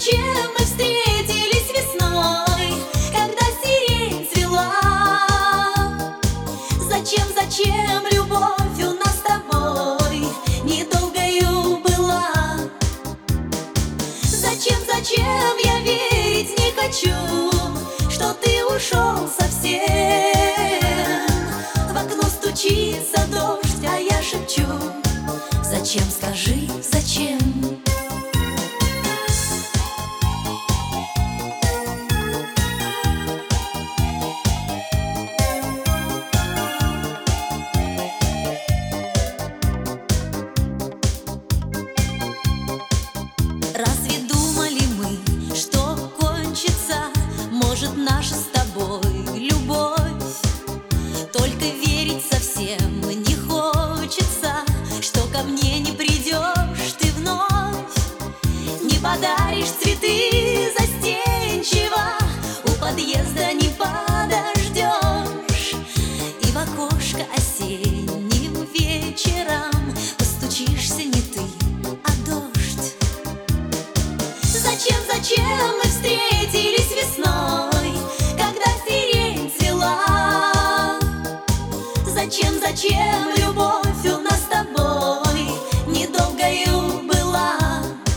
зачем мы встретились весной, когда сирень цвела? Зачем любовь у нас с тобой недолгою была? Зачем я верить не хочу, что ты ушел совсем? В окно стучится дождь, а я шепчу: зачем, скажи, зачем? Разве думали мы, что кончится, может, наша с тобой любовь? Только верить совсем не хочется, что ко мне не придешь ты вновь. Не подаришь цветы застенчиво, у подъезда не подождешь, и в окошко осенним вечером постучишься не ты, а дождь. Зачем мы встретились весной, когда сирень цвела? Зачем любовь у нас с тобой недолгою была?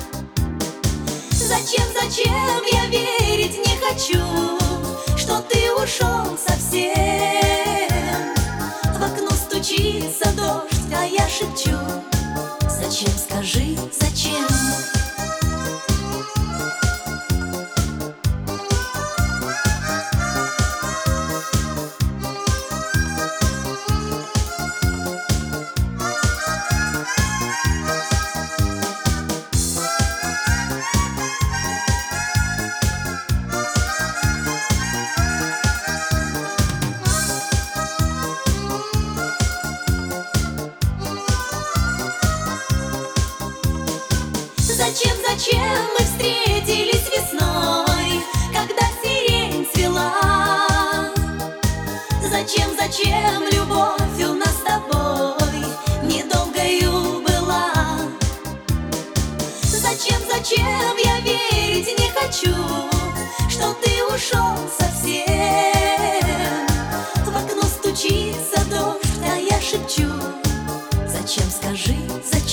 Зачем я верить не хочу, что ты ушел совсем? В окно стучится дождь, а я шепчу: зачем, скажи, зачем? Зачем мы встретились весной, когда сирень цвела? Зачем любовь у нас с тобой недолгою была? Зачем я верить не хочу, что ты ушел совсем? В окно стучится дождь, а я шепчу: зачем, скажи, зачем?